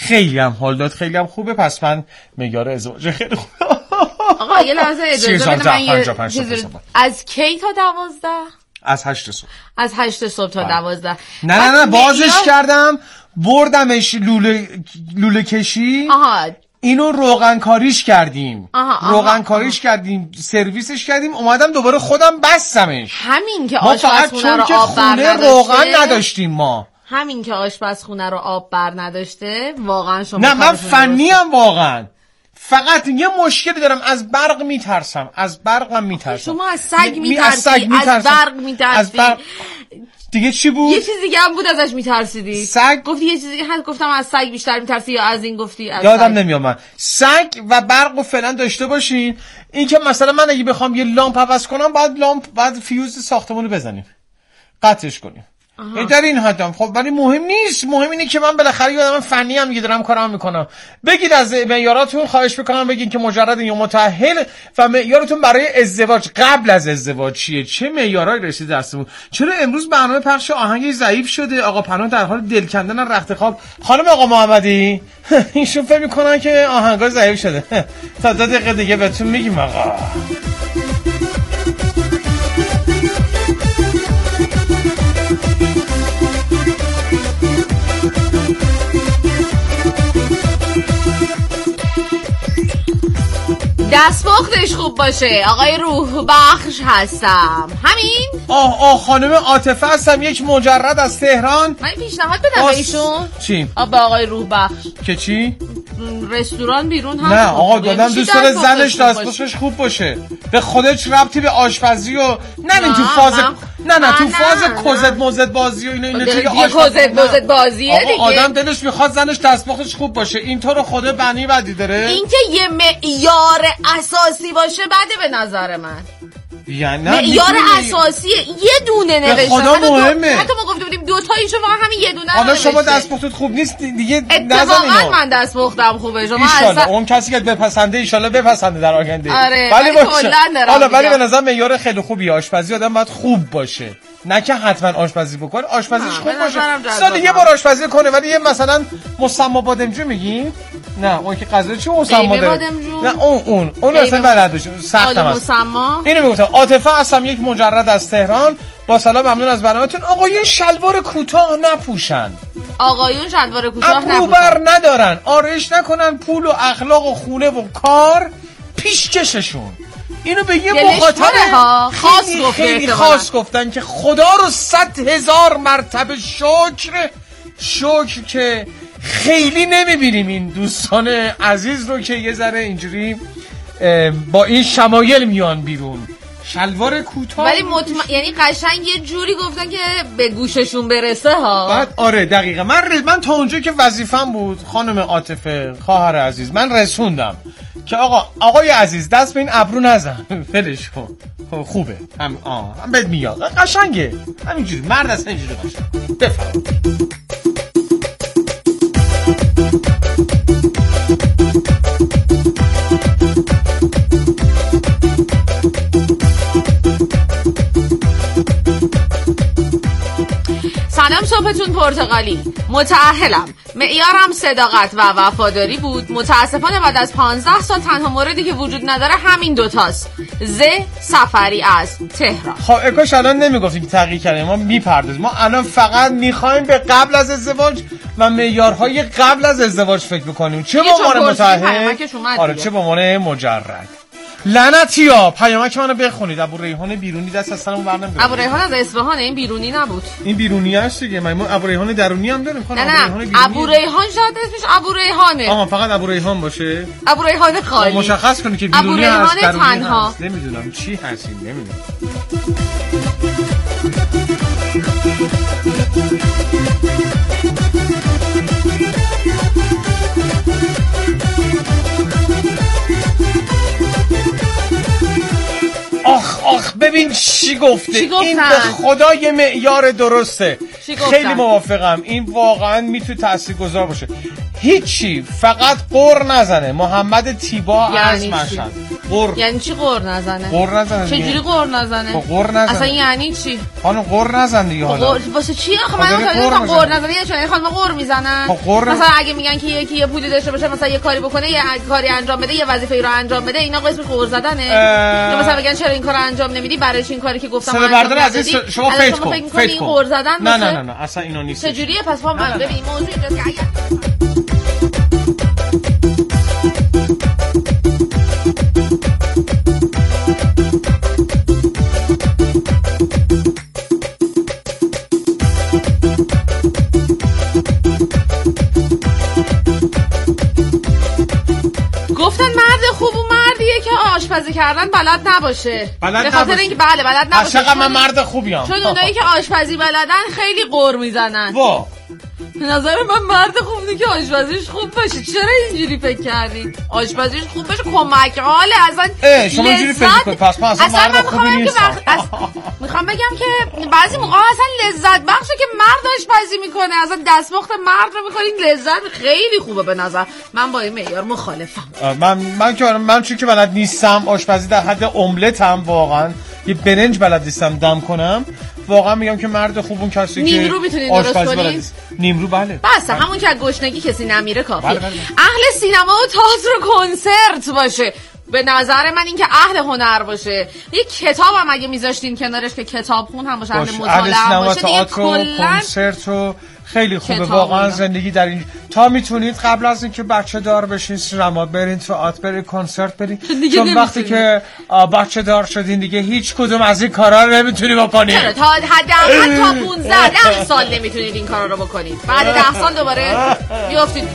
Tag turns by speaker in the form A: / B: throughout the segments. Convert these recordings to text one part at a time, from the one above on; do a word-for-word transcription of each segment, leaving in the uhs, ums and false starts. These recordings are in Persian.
A: خیلی هم حال داد، خیلی هم خوبه. پس من معیار ازدواج خیلی خوبه.
B: آقا یه لحظه اجازه بده من یه چیزی. از کی تا دوازده؟
A: از هشت صبح.
B: از هشت صبح تا دوازده.
A: نه نه نه بازش میار... کردم بردمش لوله لوله کشی.
B: آها
A: اینو روغن کاریش کردیم.
B: آها
A: روغن آها. کاریش کردیم، سرویسش کردیم، اومدم دوباره خودم بستمش.
B: همین که آشپزخونه رو آب بر نداشته.
A: روغن نداشتیم ما.
B: همین که آشپزخونه رو آب بر نداشته واقعا شما.
A: نه من فنی ام واقعا. فقط یه مشکلی دارم، از برق میترسم. از برقم میترسم.
B: شما از سگ میترسی، از, از برق میترسی.
A: از برق دیگه چی بود؟
B: یه چیز دیگه هم بود ازش میترسیدی.
A: سگ
B: گفتی یه چیزی هست، گفتم از سگ بیشتر میترسی یا از این گفتی از
A: یادم نمیاد. من سگ و برق رو فعلا داشته باشین. این که مثلا من اگه بخوام یه لامپ عوض کنم باید لامپ بعد فیوز ساختمونو بزنیم قطعش کنیم. این در این حدم. خب ولی مهم نیست، مهم اینه که من بالاخره یه آدم فنی ام، دارم کارام میکنم. بگید از معیاراتون، خواهش میکنم بگین که مجرد یا متأهل و معیارتون برای ازدواج قبل از ازدواج چیه، چه معیارایی رسید دستمون. چرا امروز برنامه پخش آهنگ ضعیف شده؟ آقا پناه در حال دل کندن رخت خواب. خانم آقا محمدی ایشون فکر میکنن که آهنگا ضعیف شده. تا دو دقیقه دیگه بهتون میگیم آقا.
B: دستپختش خوب باشه. آقای روح بخش هستم. همین؟
A: آه آه خانم عاطفه هستم، یک مجرد از تهران.
B: من پیشنهاد بدم آس... ایشون
A: چی؟
B: آه به آقای روح بخش که
A: چی؟
B: رستوران بیرون هم.
A: نه آقا دادم دوست داره زنش دستپختش خوب باشه. به خودش ربطی به آشپزی و نه نه تو فاز نه نه تو فاز کوزت موزت بازی و اینا اینا
B: دیگه کوزت موزت بازیه دیگه.
A: آدم دلش میخواد زنش دستپختش خوب باشه. اینطور خدا بنی بدی داره.
B: این که یه معیار اساسی باشه بده به نظر من.
A: یعنی
B: معیار اساسیه، یه دونه نوشته.
A: خدا مهمه.
B: حتی ما گفته بودیم دو تایی شما همین یه دونه.
A: حالا شما دستپختت خوب نیست دیگه نزن اینو.
B: اتفاقا من دستپختم خوبه. شما
A: اصلا اون کسی که بپسنده ان شاءالله بپسنده در آینده.
B: آره
A: ولی
B: باشه.
A: حالا ولی به نظر معیار خیلی خوبیه. آشپزی آدم باید خوب باشه، نه که حتما آشپزی بکنه. آشپزیش خوب باشه، سال یه بار آشپزی کنه. ولی یه مثلا مسما بادمجو میگی؟ نه اون که غذا چی مسما داره؟ نه اون اون اون اصلا بلد بشه، سختم است. اینو میگفتم. عاطفه هستم، یک مجرد از تهران. با سلام، ممنون از برنامه‌تون. آقایون شلوار کوتاه نپوشن.
B: آقایون شلوار کوتاه نپوشن.
A: ابروبر ندارن، آرایش نکنن، پول و اخلاق و خونه و کار پیشکششون. اینو به یه مخاطب
B: خاص
A: خیلی, خیلی خاص گفتن که خدا رو صد هزار مرتبه شکر شکر که خیلی نمیبینیم این دوستان عزیز رو که یه ذره اینجوری با این شمایل میان بیرون. شلوار کوتاه
B: ولی مطمئن یعنی قشنگ یه جوری گفتن که به گوششون برسه ها.
A: بعد آره دقیقاً. من ر... من تا اونجایی که وظیفم بود خانم عاطفه خواهر عزیز من رسوندم که آقا آقای عزیز دست به این ابرو نزن. ولش کن. خوبه. هم آه هم بد میاد. قشنگه. همینجوری مرد است اینجوری قشنگ. بفرمایید.
B: سلام، صبحتون پرتغالی. متأهلم. معیارم صداقت و وفاداری بود. متاسفانه بعد از پانزده سال تنها موردی که وجود نداره همین دوتاست. ز سفری از تهران.
A: خب اکاش الان نمیگفتیم که تغییر کردیم، ما میپردازیم. ما الان فقط میخوایم به قبل از ازدواج و معیارهای قبل از ازدواج فکر بکنیم. چه به عنوان متأهل، آره چه به عنوان مجرد. لعنتیا پیامک منو بخونید. ابو ریحان بیرونی دست از سرمون برنم.
B: ابو ریحان از اصفهان، این بیرونی نبود.
A: این بیرونی هست دیگه. ما ابو ریحان درونی هم داریم.
B: نه نه ابو ریحان شاید اسمش ابو ریحانه.
A: آها فقط ابو ریحان باشه.
B: ابو ریحان خالی.
A: مشخص کنید که بیرونی هست درونی
B: تنها.
A: هست. نمیدونم چی هستین نمیدونم. آخ آخ ببین چی گفته.
B: چی
A: این به خدا یه معیار درسته. خیلی موافقم. این واقعا میتونه تاثیرگذار باشه. هیچی، فقط قر نزنه. محمد تیبا از
B: یعنی
A: مشهد. قر
B: یعنی چی قر نزنه؟
A: قر نزنه.
B: چجوری قر نزنه؟
A: قر نزنه.
B: اصلا یعنی چی؟
A: خانم قر نزن دیگه. حالا
B: قر واسه چی؟ آخه من نمی‌دونم قر نزنه یعنی چی؟ خانم قر میزنن. مثلا اگه میگن که یکی یه پولی داشته باشه، مثلا یه کاری بکنه، یه کاری انجام بده، یه وظیفه‌ای رو انجام بده، اینا اسمش قر زدنه. یا مثلا میگن چرا این کارو انجام نمیدی؟ برای این کاری که گفتم
A: انجام ندادی. شما فکر کن. فکر کن.
B: قر زدن
A: نه نه نه اصلا اینا نیست.
B: چجوریه پس؟ ما ببین موضوع اینجاست که اگه گفتن مرد خوب و مردیه که آشپزی کردن بلد نباشه.
A: به
B: خاطر اینکه بله بلد نباشه.
A: چقدر من مرد خوبیم.
B: چون اونایی که آشپزی بلدن خیلی قر میزنن.
A: وا
B: به نظر من مرد خوبی که آشپزیش خوب باشه. چرا اینجوری فکر کردید؟ آشپزیش خوب باشه کمک حاله اصلا.
A: شما اینجوری فکر کنید پس من اصلا مرد خوبی نیستم.
B: میخوام بگم که بعضی موقع اصلا لذت بخشه که مرد آشپزی میکنه. اصلا دستپخت مرد رو میکنین لذت خیلی خوبه به نظر من. با این معیار مخالفم.
A: من من که من چون که بلد نیستم آشپزی در حد املتم، واقعا یه برنج بلد نیستم دم کنم، واقعا میگم که مرد خوب اون کسی که
B: نیمرو میتونین درست کنین.
A: نیمرو بله
B: بس همون که گشنگی کسی نمیره کافیه.
A: بله بله.
B: اهل سینما و تئاتر و کنسرت باشه. به نظر من این که اهل هنر باشه. یه کتاب هم اگه میذاشتین کنارش که کتاب خون هم باشه، اهل مطالعه باشه، دیگه کلا
A: کنسرت و خیلی خوبه واقعا زندگی در این. تا میتونید قبل از اینکه بچه دار بشین سینما برین، تئاتر برین، کنسرت برین، چون وقتی که بچه دار شدین دیگه هیچ کدوم از این کارا رو نمیتونید بکنید.
B: چرا؟ تا حداقل تا پانزده سال نمیتونید این کارا رو بکنید. بعد ده سال دوباره بیافتید.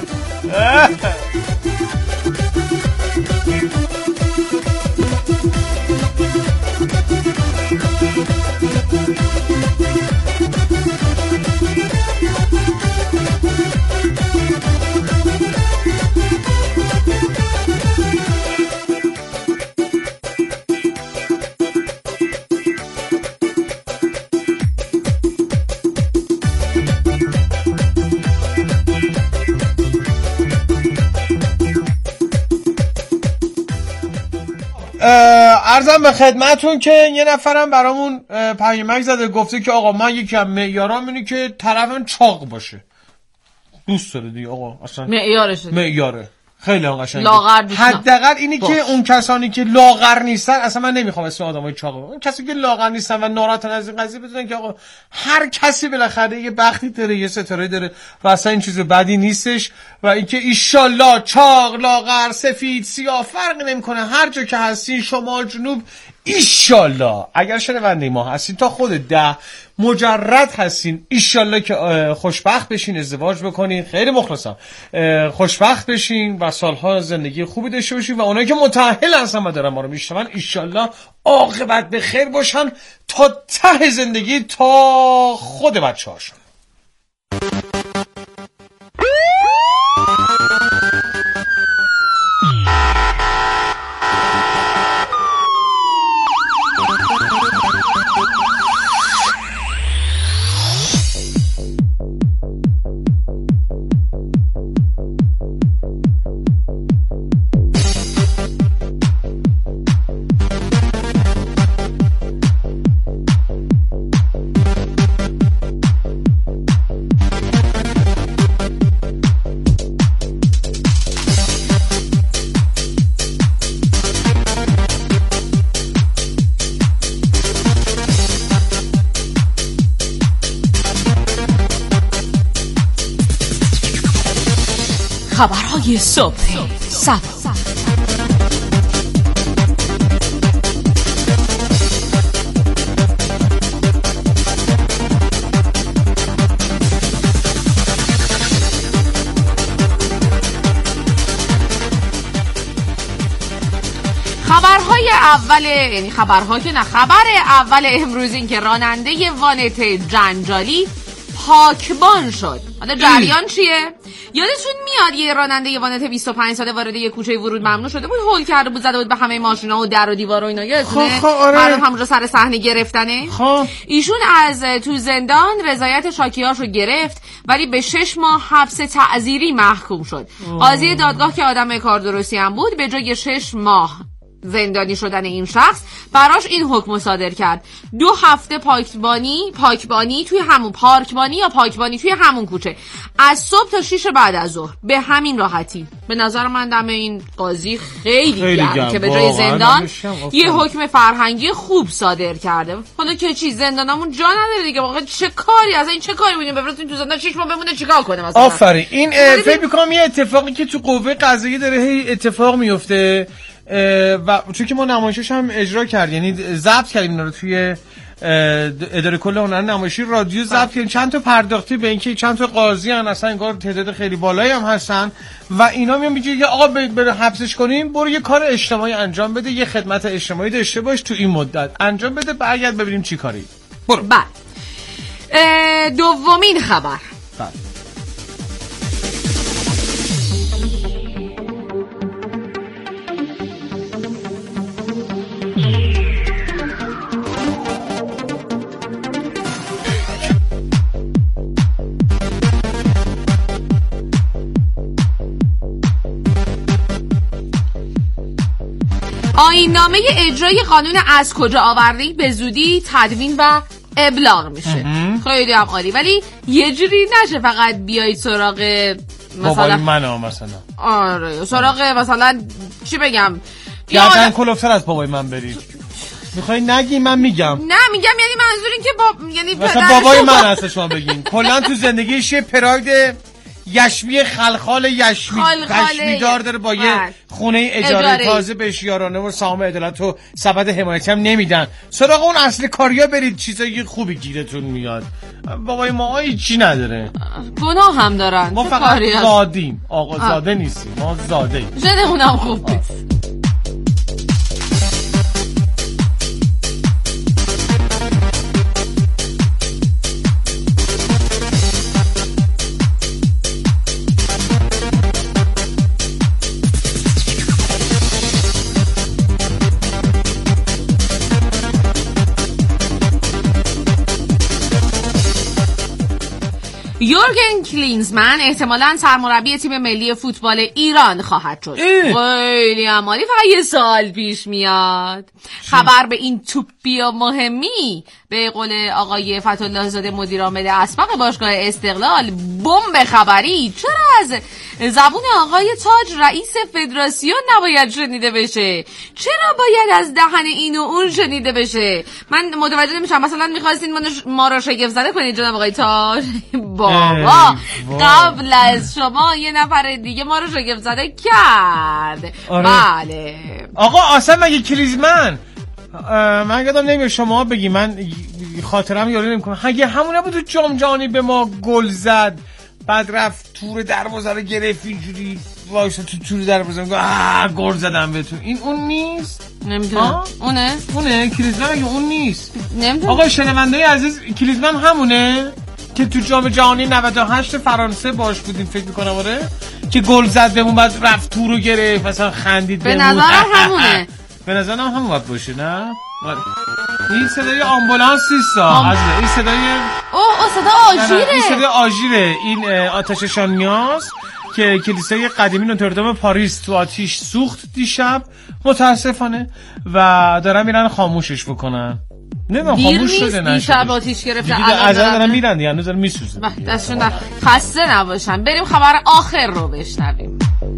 A: عرضم به خدمتون که یه نفرم برامون پیامک زده گفته که آقا من یکی از معیارام اینه که طرفم چاق باشه. دوست داره دیگه آقا، اصلا
B: معیارشه.
A: معیاره خیلی هم قشنگه.
B: لاغر دوست.
A: حداقل اینی باش. که اون کسانی که لاغر نیستن، اصلا من نمیخوام اسم آدمای چاق بگم، اون کسی که لاغر نیستن و ناراحتن از این قضیه بدونن که آقا هر کسی بالاخره یه بختی داره، یه ستاره داره و اصلا این چیز بدی نیستش. و اینکه ایشالله چاق، لاغر، سفید، سیاه فرق نمیکنه، هر جا که هستین، شمال، جنوب، ایشالله اگر شنونده ما هستین تا خود ده مجرد هستین، ایشالله که خوشبخت بشین، ازدواج بکنین، خیلی مخلصم، خوشبخت بشین و سالها زندگی خوبی داشته باشین و اونایی که متأهل هستن و دارن ما رو میشنون ایشالله عاقبت به خیر باشن تا ته زندگی، تا خود بچه هاشون.
B: خبرهای صبح صبح. خبرهای اول، یعنی خبرها که نه، خبر اول امروز این که راننده وانت جنجالی پاکبان شد. حالا جریان چیه؟ یادتون میاد یه راننده وانت بیست و پنج ساله وارد یه کوچه ورود ممنوع شده بود، هول کرده بود، زده بود به همه ماشینا و در و دیوار و اینا، یادتونه؟
A: خب خب آره.
B: مردم همونجا سر صحنه گرفتنه.
A: خب
B: ایشون از تو زندان رضایت شاکیاشو گرفت ولی به شش ماه حبس تعزیری محکوم شد. قاضی دادگاه که آدم کار درستی هم بود، به جای شش ماه زندانی شدن این شخص براش این حکم صادر کرد: دو هفته پاکبانی پاکبانی توی همون پارکبانی یا پاکبانی توی همون کوچه از صبح تا شیش بعد از ظهر، به همین راحتی. به نظر من دم این قاضی خیلی, خیلی گرم که به جای زندان یه حکم فرهنگی خوب صادر کرده. حالا که چی زندانمون جا نداره دیگه، واقعا چه کاری از این چه کاری بودیم بفرستین تو زندان شش ماه بمونه چیکار کنه مثلا؟
A: آفرین. این فکر می‌کنم یه اتفاقی که تو قوه قضاییه داره هی اتفاق میفته و چون که ما نمایشش هم اجرا کرد، یعنی ضبط کردیم اینا رو توی اداره کل هنر نمایشی رادیو ضبط کردیم، چند تا پرداختی به اینکه چند تا قاضی ان اصلا انگار تعداد خیلی بالایی هم هستن و اینا میان میگه که آقا برو حبسش کنیم، برو یه کار اجتماعی انجام بده، یه خدمت اجتماعی داشته باش تو این مدت انجام بده، برگرد ببینیم چی کاری. برو.
B: بعد دومین خبر.
A: بله.
B: آیین‌نامه اجرای قانون از کجا آوردی به زودی تدوین و ابلاغ میشه. خیلی هم عالی، ولی یه جوری نشه فقط بیایید سراغ مثلا
A: بابای منو مثلا.
B: آره سراغ مثلا چی بگم،
A: گردن کلوفتر از بابای من برید. میخوای نگی من میگم.
B: نه میگم یعنی منظور این که با یعنی
A: مثلا بابای من هست شما بگین. کلا تو زندگیش یه پراید یشمی خلخال یشمی یشمی دار داره با یه خونه اجاره, اجاره. تازه بهش یارانه و سهام عدالت و سبد حمایتی هم نمیدن. سراغ اون اصل کاریا برید، چیزای خوبی گیرتون میاد. بابای ما هیچی نداره،
B: گناه هم دارن،
A: ما فقط زادیم، آقا زاده نیستیم، ما زاده ایم.
B: زده اونم خوب نیست. یورگن کلینزمن احتمالاً سرمربی تیم ملی فوتبال ایران خواهد شد. خیلی عمالی. فقط یه سال پیش میاد خبر به این توپی و مهمی، به قول آقای فتح‌الله زاده مدیر عامل اسبق باشگاه استقلال، بمب خبری چرا از زبون آقای تاج رئیس فدراسیون نباید شنیده بشه؟ چرا باید از دهن این و اون شنیده بشه؟ من متوجه نمیشم. مثلا می‌خواستین ما رو شگفت زده کنید جناب آقای تاج؟ بابا قبل از شما یه نفر دیگه ما رو شگفت زده کرد. آره. بله
A: آقا اصلا مگه کلیزمن من یادم نمیاد شما بگی، من خاطرم یاری نمیکنم، اگه همون نبود تو جام جهانی به ما گل زد، بعد رفت تور دروازه رو گرفت اینجوری وایسا تو تور دروازه میگه آ گل زدم بهتون، این اون نیست؟
B: نمیدونم. اونه؟
A: اونه کلیزمن مگه اون نیست؟
B: نمیدونم.
A: آقا شنونده‌ی عزیز، کلیزمن همونه که تو جام جهانی نود و هشت فرانسه باش بودیم فکر میکنم، آره، که گل زد بهمون بعد رفت تو رو گرفت مثلا خندید
B: به نظرم همونه.
A: به نظرم همون باید باشه. نه این صدای آمبولانس نیستا از این صدای
B: اوه صدا آژیره.
A: این صدای آژیره، این آتش شانیاز که کلیسای قدیمی نوتردام پاریس تو آتش سوخت دیشب متاسفانه و دارن میرن خاموشش بکنن. نمیدونم خاموش شده نه
B: دیشب آتش گرفته
A: الان دارن میرن دیگه، هنوز دارن میسوزن.
B: دستشون خسته نباشن. بریم خبر آخر رو بشنویم.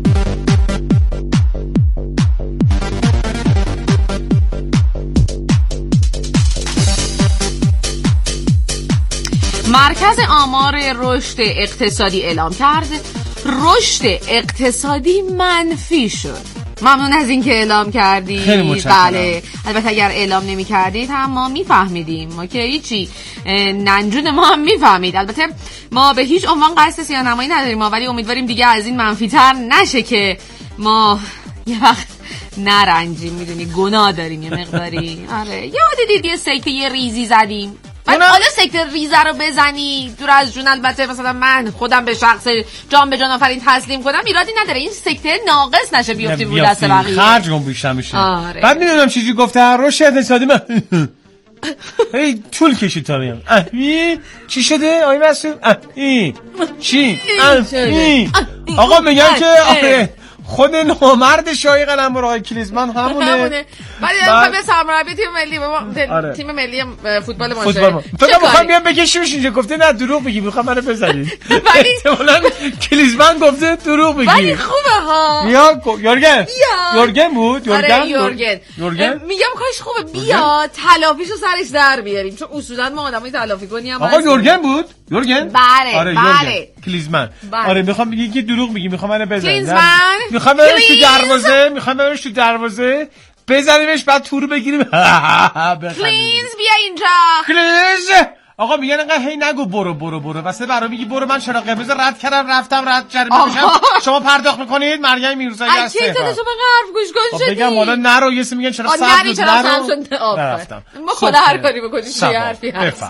B: مرکز آمار رشد اقتصادی اعلام کرد رشد اقتصادی منفی شد. ممنون از این که اعلام کردید.
A: خیلی متشکرم.
B: بله البته اگر اعلام نمی کردید هم ما میفهمیدیم، ما که هیچی، ننجون ما هم میفهمید. البته ما به هیچ عنوان قصد سیاه‌نمایی نداریم ما، ولی امیدواریم دیگه از این منفی تر نشه که ما یه وقت نرنجیم، میدونی گناه داریم یه مقداری. آره یاد دیدی یه سیکه یه ریزی زدیم بعد حالا سکته ریزه رو بزنی دور از جون، البته مثلا من خودم به شخص جان به جان آفرین تسلیم کنم ایرادی نداره، این سکته ناقص نشه بیفتی رو دست بقیه،
A: خرج اون بیشتر میشه.
B: آره.
A: بعد میدونم چیزی گفته هر شاید حسادی من هی طول کشید تا میام. چی شده آقای مسعود؟ چی؟ آقا میگم که آره خود نامرد شاهی قلمرو آقای کلیزمن همونه.
B: همونه. ولی من به سرمربی تیم ملی
A: آره.
B: تیم ملی فوتبال ماشه.
A: فوتبال. تو میخوام بیام بگیشش اینجا گفته نه دروغ میگی، میخوام منو بزنید.
B: ولی
A: احتمالاً کلیزمن گفته دروغ میگی.
B: ولی خوبه ها.
A: یا یورگن. یورگن بود؟ یورگن.
B: آره یورگن.
A: یورگن.
B: میگم کاش خوبه بیا تلافیشو سرش در بیاریم، چون اصولا ما آدمای تلافی کنی هم
A: آقا یورگن بود؟ یورگن؟
B: بله.
A: آره
B: بله.
A: کلیزمن. آره میخوام بگی که دروغ میگی، میخوام منو بزنید.
B: کلیزمن.
A: میخوام برش تو دروازه، میخوام برش تو دروازه بزنیمش بعد تو رو بگیریم.
B: کلینز بیا اینجا.
A: کلینز. آقا میگن انقدر هی نگو برو برو برو، واسه برام میگی برو، من چرا قرمز رد کردم رفتم رد جریمه میشم، شما پرداخت میکنید. مریم میرزایی هست.
B: اگه تو تو به حرف گوش کن شدی.
A: بگم حالا نرو، یه سری میگن چرا صبر بود نرو.
B: نرفتم. ما خدا هر کاری بکنیم چی حرفی هست.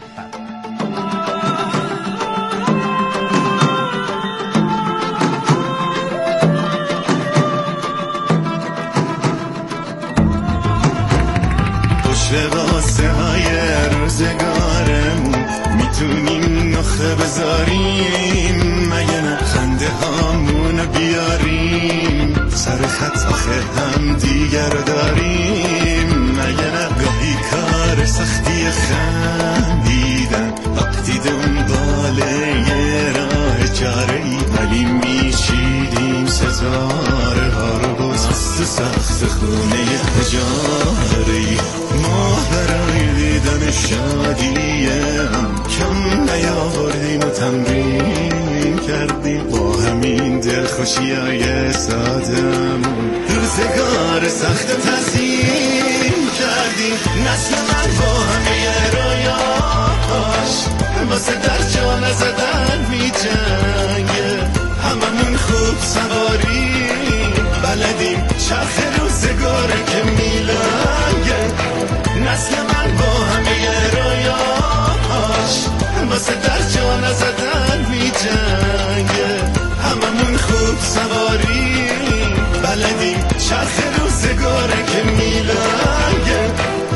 C: واسه های روزگارمون میتونیم نخه بذاریم، مگه نه خنده هامونو بیاریم سر خط آخه هم دیگر داریم، مگه نه گاهی کار سختی خندیدن وقتی دنباله یه راه چاره‌ای ولی میشیدیم ستاره ها رو باز تو سخت خونه تجاره‌ای. ما برای دیدن شادیم کم نیاوردیم و تمرین کردیم، با همین دلخوشی های سادمون روزگار سخت تزیین کردیم. نسل من با همه رویاش واسه در جا نزدن می جنگه، هممون خوب سواری بلدیم چرخ روزگاره که میلنگه. نسل من با همه رویاش واسه در جا نزدن می جنگه، هممون خوب سواری بلدیم چرخ روزگاره که میلنگه.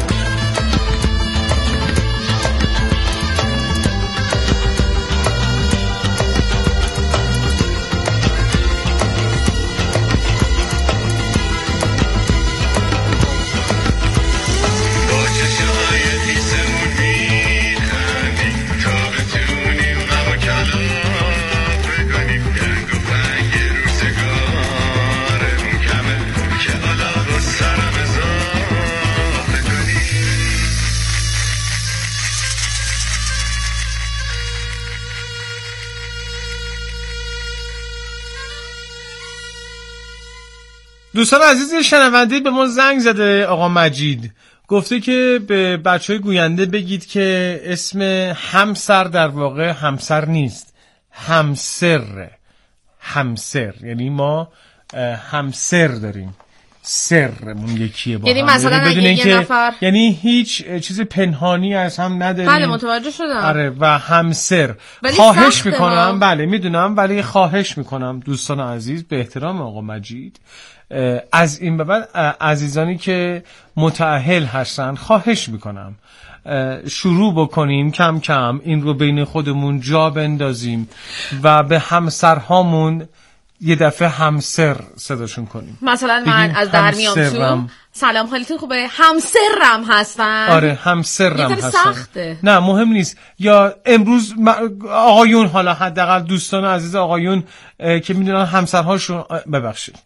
A: دوستان عزیز شنونده به ما زنگ زده آقا مجید، گفته که به بچهای گوینده بگید که اسم همسر در واقع همسر نیست، همسر. همسر یعنی ما همسر داریم، سرمون یکیه با
B: یعنی
A: هم.
B: مثلا
A: یعنی
B: اگه یه نفر
A: یعنی هیچ چیز پنهانی از هم نداریم.
B: بله متوجه شدم.
A: آره و همسر. خواهش میکنم، بله میدونم، ولی خواهش میکنم دوستان عزیز به احترام آقا مجید از این به بعد عزیزانی که متأهل هستن خواهش میکنم شروع بکنیم کم کم این رو بین خودمون جا بندازیم و به همسرهامون یه دفعه همسر صداشون کنیم.
B: مثلا من از در میام تو سلام حالتون خوبه، همسرم هستن.
A: آره همسرم هستن.
B: سخته.
A: نه مهم نیست. یا امروز آقایون، حالا حداقل دوستان عزیز آقایون که میدونن همسرهاشون، ببخشید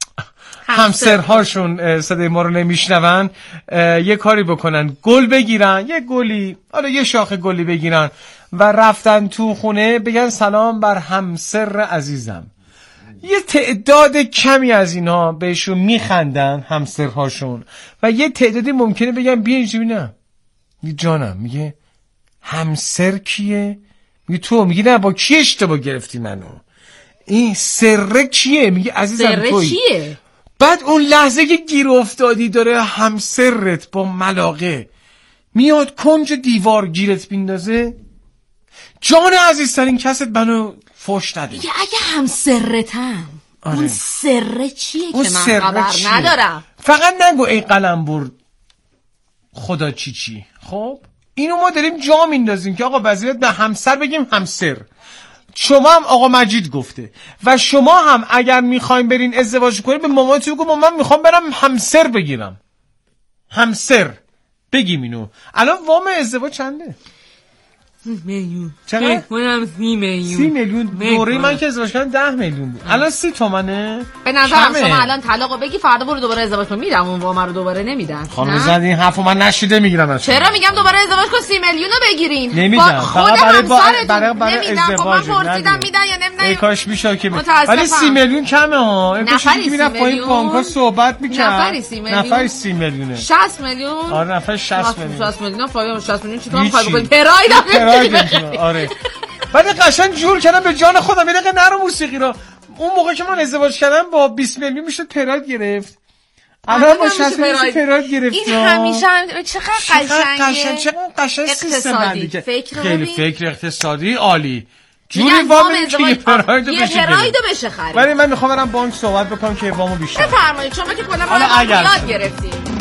A: همسرهاشون صدای ما رو نمیشنون، یه کاری بکنن گل بگیرن، یه گلی، آره یه شاخه گلی بگیرن و رفتن تو خونه بگن سلام بر همسر عزیزم. یه تعداد کمی از اینا بهشون میخندن همسرهاشون و یه تعدادی ممکنه بگن بیا اینجا ببینم. میگه جانم، میگه همسر کیه؟ میگه تو. میگه نه با کی اشتباه گرفتی منو؟ این سر کیه؟ میگه عزیزم تویی.
B: سر چیه؟
A: بعد اون لحظه که گیر افتادی داره همسرت با ملاقه میاد کنج دیوار گیرت بیندازه؟ جان عزیزترین کست منو فوش نده.
B: دیگه اگه هم سرتم
A: آره.
B: اون سر چیه
A: اون
B: که من
A: سر
B: خبر
A: چیه؟
B: ندارم.
A: فقط نگو ای قلمبر خدا چی چی. خب اینو ما داریم جا میندازیم که آقا وظیفت به همسر بگیم همسر. شما هم آقا مجید گفته و شما هم اگر میخوایم برین ازدواج کنید به مامانتون بگو مامان میخوام برم همسر بگیرم. همسر بگیم اینو. الان وام ازدواج چنده؟
B: میلیون.
A: چقدر؟
B: منم سی میلیون.
A: سی میلیون. دوره من که ازدواج کردم ده میلیون بود. الان سی تومنه.
B: به نظرم شما الان طلاقو بگی فردا برو دوباره ازدواج کن. میدم اون وام رو دوباره نمیدن.
A: خانم زد این حرفو من نشیده میگیرم از
B: چرا میگم دوباره ازدواج کن سی میلیون رو بگیرین؟
A: نمیدم.
B: فقط
A: برای
B: برای
A: برای برای ازدواج.
B: من پرسیدم میدن یا نمیدن؟
A: ای کاش میشه که ولی سی میلیون کمه ها. ای کاش که میرفت پایین بانک‌ها صحبت می‌کرد.
B: نفری سی میلیون.
A: نفری سی میلیونه.
B: شصت میلیون.
A: آره نفر شصت میلیون.
B: شصت میلیون پایین شصت میلیون چیکار می‌خوای بکنی؟ پراید.
A: پراید. آره. ولی قشنگ جور کردم به جان خودم یه دقیقه نرو موسیقی رو. اون موقع که من ازدواج کردم با بیست میلیون میشد پراید گرفت. الان با شصت میلیون پراید گرفت.
B: این همیشه چقدر قشنگه.
A: چقدر قشنگ سیستم دیگه. خیلی فکر اقتصادی عالی.
B: جوری وام که پراید بشه. یه پراید بشه خرید.
A: ولی من میخوام برم بانک صحبت بکنم که وامو بیشتر.
B: بفرمایید شما که کلا ما یاد گرفتید.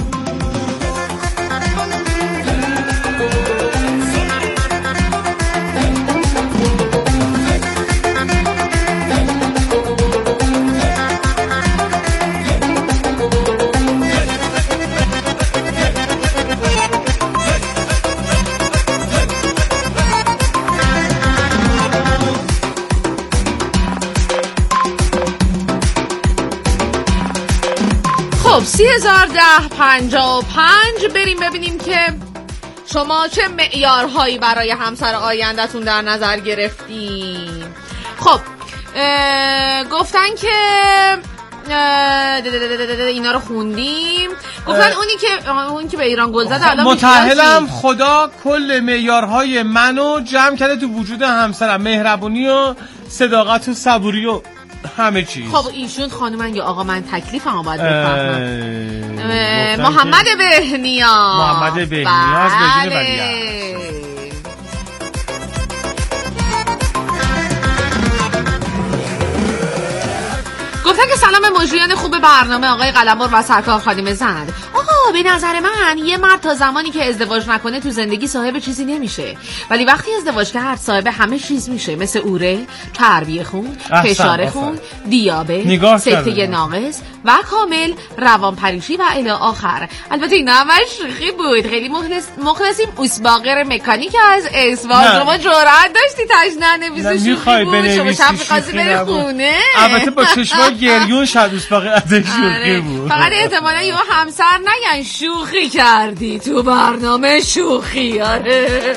B: خب سی هزار ده پنجاه و پنج بریم ببینیم که شما چه معیارهایی برای همسر آینده‌تون در نظر گرفتین. خب گفتن که اینا رو خوندیم. گفتن اونی که اونی که به ایران گل زد الان
A: متأهلم خدا کل معیارهای منو جمع کرده تو وجود همسرم. مهربونی و صداقت و صبوری و همه چیز.
B: خب ایشون خانومن یا آقا من تکلیفمو باید بفهمم. محمد بهنیاز.
A: محمد بهنیاز بدون ولیعهد.
B: گفتن که سلام مجریان خوب برنامه آقای قلمبر و سرکار خانم زند. آقا به نظر من یه مرد تا زمانی که ازدواج نکنه تو زندگی صاحب چیزی نمیشه، ولی وقتی ازدواج کرد صاحب همه چیز میشه، مثل اوره، چربی خون، فشار خون، دیابت، سکته ناقص و کامل، روانپریشی و الی آخر. البته این همش شوخی بود. خیلی مخلص مخلصیم. اسباغر مکانیک از اسوار. شما جرأت داشتی تجنه نویسی شوخی بود. شما شب می‌خواستی بری خونه.
A: البته با چشمای گریون شد اسباغر از شوخی بود.
B: فقط احتمالاً یه همسر نگن شوخی کردی تو برنامه شوخی. آره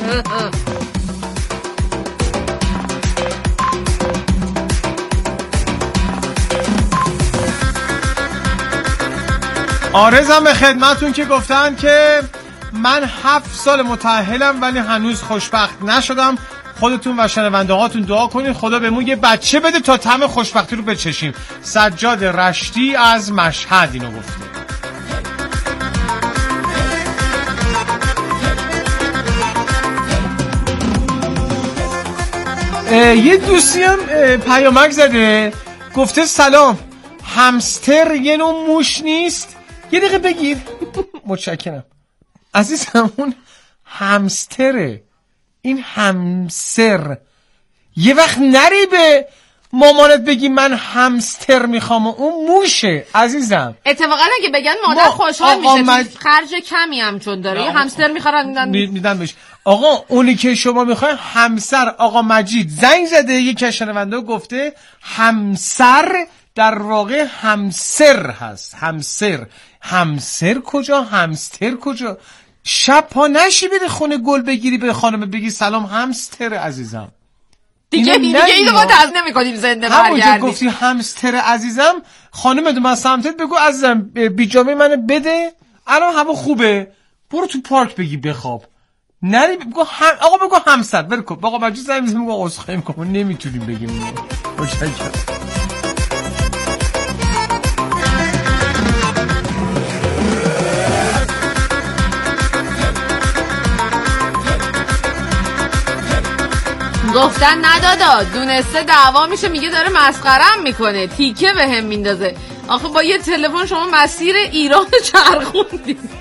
A: آرزم به خدمتون که گفتن که من هفت سال متأهلم ولی هنوز خوشبخت نشدم. خودتون و شنونده هاتون دعا کنین خدا بهمون یه بچه بده تا طعم خوشبختی رو بچشیم. سجاد رشتی از مشهد اینو گفته. یه دوستی هم پیامک زده گفته سلام، همستر یه نوع موش نیست؟ یه دقیقه بگیر. متشکرم عزیزم. اون همستره، این همسر. یه وقت نری به مامانت بگی من همستر میخوام، اون موشه عزیزم.
B: اتفاقا اگه بگن مادر خوشحال میشه. مج... خرج کمی هم چون داره یه همستر میخوان میدن
A: میدن بهش. آقا اونی که شما میخواین همسر. آقا مجید زنگ زده یک کشنونده گفته همسر در واقع همسر هست. همسر. همسر کجا؟ همستر کجا؟ شب پا نشی بری خونه گل بگیری به خانم بگی سلام همستر عزیزم.
B: دیگه دیگه اینو ما تز نمی کنیم زنده برگردیم.
A: همونجا گفتی همستر عزیزم، خانم دو من سمتت بگو عزیزم بیجامه منو بده، الان هوا خوبه، برو تو پارک بگی بخواب. نری بگو هم... آقا بگو همسر بر کن. آقا مجید زنگ میزنه میگه عذرخواهی میکنم نمیتونیم بگیم. متشکرم.
B: گفتن ندادا دونسته دعوا میشه، میگه داره مسخرم میکنه، تیکه به هم میندازه. آخه با یه تلفن شما مسیر ایران چرخوندید.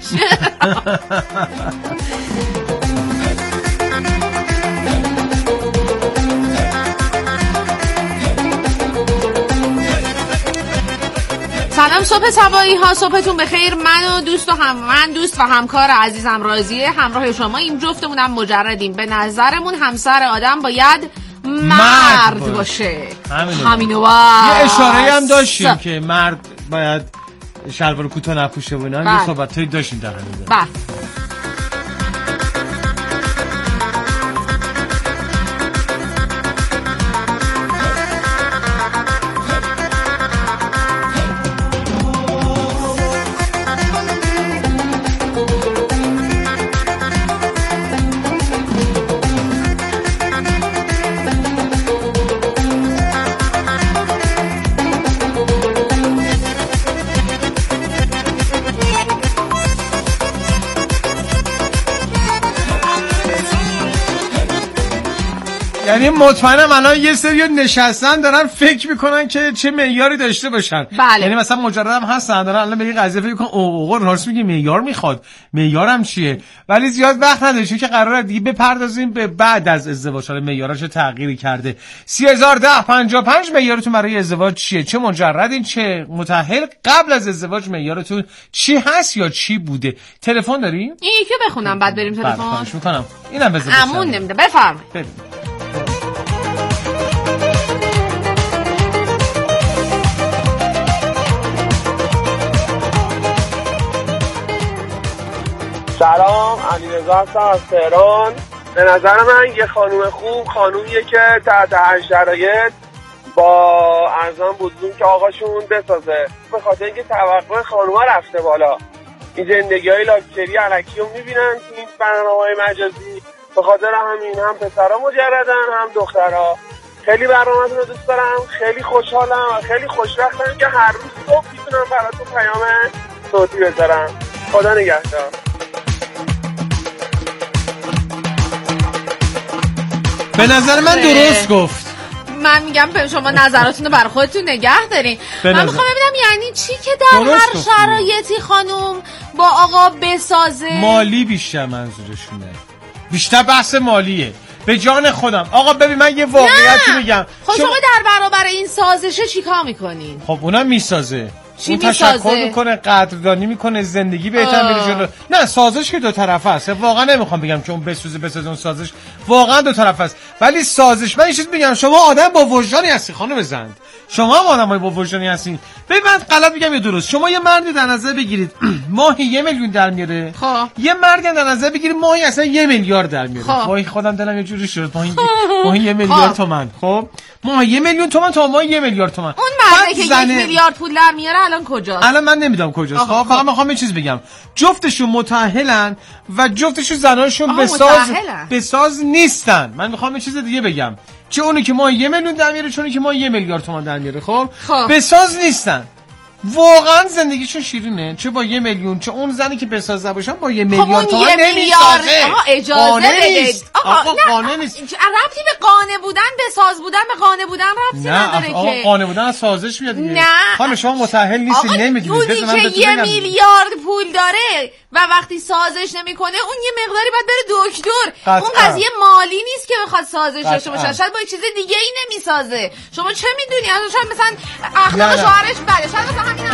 B: سلام صبح سوایی ها، صبحتون بخیر. من و دوست و هم من دوست و همکار عزیزم راضیه همراه شما. این جفتمونم مجردیم. به نظرمون همسر آدم باید مرد, مرد باشه. همینو باید.
A: یه اشاره هم داشتیم س... که مرد باید شلوار کوتاه نپوشه و اینا. یه صحبتایی داشتیم در همین.
B: بله.
A: یعنی مطمئنم الان یه سری نشستن دارن فکر میکنن که چه معیاری داشته باشن.
B: بله.
A: یعنی مثلا مجردم هستن دارن الان به این قضیه فکر میکنن اوه اوه راست میگه معیار میخواد، معیارم چیه؟ ولی زیاد وقت نداریم که قراره دیگه بپردازیم به بعد از ازدواج. حالا معیاراشو تغییری کرده. سی هزار و ده پنجاه و پنج معیارتون برای ازدواج چیه؟ چه مجردین چه متأهل؟ قبل از ازدواج معیارتون چی هست یا چی بوده؟ تلفن داریم؟
B: این که بخونم بعد بریم تلفن.
A: خواهش میکنم. اینم بزن.
B: امون نمیده. بفرمایید.
D: سلام، علیرضا هستم از تهران. به نظر من یه خانوم خوب خانومیه که تحت هر شرایط با ارزان بودون که آقاشون بسازه، به خاطر اینکه توقع خانوما رفته بالا. این زندگی های لاکچری علکی رو میبینن تو این برنامه‌های مجازی، به خاطر همین هم پسرها مجردن هم دخترها. خیلی برنامه‌تون رو دوست دارم، خیلی خوشحالم و خیلی خوشبختم که هر روز صبح میتونم براتون پیام صوتی بذارم. خدا نگهدار.
A: به نظر من درست گفت.
B: من میگم شما نظراتون رو برای خودتون نگه دارین. من میخوام ببینم یعنی چی که در هر شرایطی خانم با آقا بسازه.
A: مالی بیشتر منظورشونه، بیشتر بحث مالیه. به جان خودم آقا ببین من یه واقعیتی میگم.
B: خب شما در برابر این سازشه چیکار میکنین؟
A: خب اونم میسازه، اون تشکر میکنه، قدردانی میکنه، زندگی بهتر میره جلو. نه سازش که دو طرفه است. واقعا نمیخوام بگم که اون بسوزه بسازه، اون سازش واقعا دو طرفه است. ولی سازش من یه چیز میگم، شما آدم با وجدانی هستی خانم زند، شما هم آدمای با وجدانی هستین. ببین من غلط میگم یا درست؟ شما یه مردی در نظر بگیرید ماهی یه میلیون در میاره،
B: خب
A: یه مردی در نظر بگیرید ماهی اصلا یه میلیارد در میاره. وای خودم دلم یه جوری شد، ماهی ماهی یه میلیارد تومان. خب ماهی یه میلیون تومان تا ماهی یه میلیارد تومان.
B: اون مردی که یک میلیارد پول در میاره الان کجاست؟
A: الان من نمیدونم کجاست. خب فقط میخوام یه چیز بگم، جفتشون متأهلن و جفتشون زناشون بساز بساز نیستن. من میخوام یه چیز دیگه بگم، چه اونی که ما یه میلیون در میاره، چه اونی که ما یه میلیارد تومان در میاره. خب بساز نیستن، واقعا زندگیشون شیرینه، چه با یه میلیون چه اون زنی که بساز نباشن با یه میلیارد تومان نمیسازه.
B: آقا اجازه بدید.
A: آقا قانه نیست.
B: ربطی به قانه بودن بساز بودن به قانه بودن ربطی نداره که.
A: آقا قانه بودن از سازش میاد دیگه.
B: نه
A: خانم شما متأهل نیستی نمیدونید.
B: اونی که یه میلیارد پول داره و وقتی سازش نمیکنه اون یه مقداری باید بره دکتر. اون قضیه مالی نیست که بخواد سازش داشته باشه، شاید با چیز دیگه ای نمیسازه. شما چه میدونی؟ اصلا شاید مثلا اخلاق شوهرش بده، شاید مثلا همین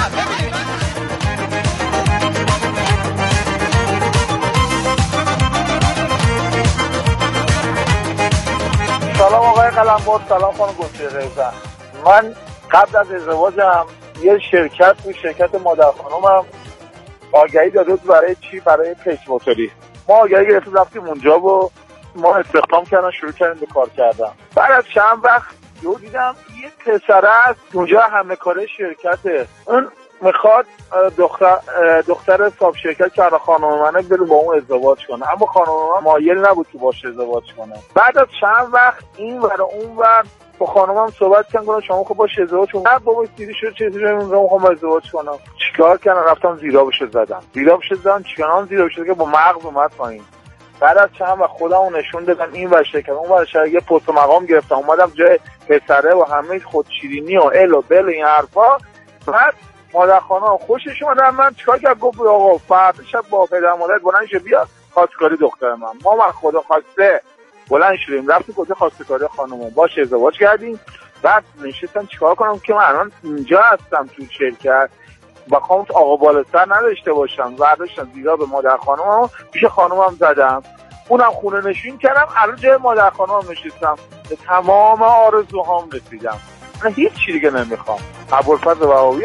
D: سلام آقای قلمبر، سلام خانم گلچهره. من قبل از ازدواجم یه شرکت تو شرکت مادر خانومم آگهی داده بود برای چی؟ برای پیچ موتوری. ما آگهی گرفتیم رفتیم اونجا و ما استخدام کردن، شروع کردیم به کار کردن. بعد از چند وقت یهو دیدم یه پسر است اونجا همه کاره شرکته، اون میخواد دختر دختر صاحب شرکت که الان خانم منه بره با اون ازدواج کنه، اما خانم من مایل نبود که باشه ازدواج کنه. بعد از چند وقت این ور اون ور با خانمم صحبت کردم، شما خب باشه ازدواج کنم. نه بابا سیری شد چیزی رو میخوام ازدواج کنم. چیکار کردم؟ رفتم زیرابش زدم. زیرابش زدم چیکارم؟ زیرابش که با مغز اومد پایین. بعد از چند وقت خودمو نشون دادم این ور شرکت اون ور شرکت، یه پست مقام گرفتم اومدم جای پسره و همه خود شیرینی و ال و بل این حرفا. بعد مادر خانم خوشش اومد. من چیکار کردم؟ گفت آقا فردا شب با پدر مادر بلند شو بیا خواستگاری دختر من. ما من خدا خواسته بلند شدیم رفتیم گفت خواستگاری خانومو باش ازدواج کردیم. بعد نشستم چیکار کنم که من الان اینجا هستم تو شرکت بخوام آقا بالاتر نداشته باشم. برداشتم دیگه به مادر خانومم پیش خانومم زدم، اونم خونه نشین کردم. الان جای مادر خانومم نشستم، به تمام آرزوهام رسیدم. من هیچ چیزی دیگه نمیخوام. ابوالفضل بهاوی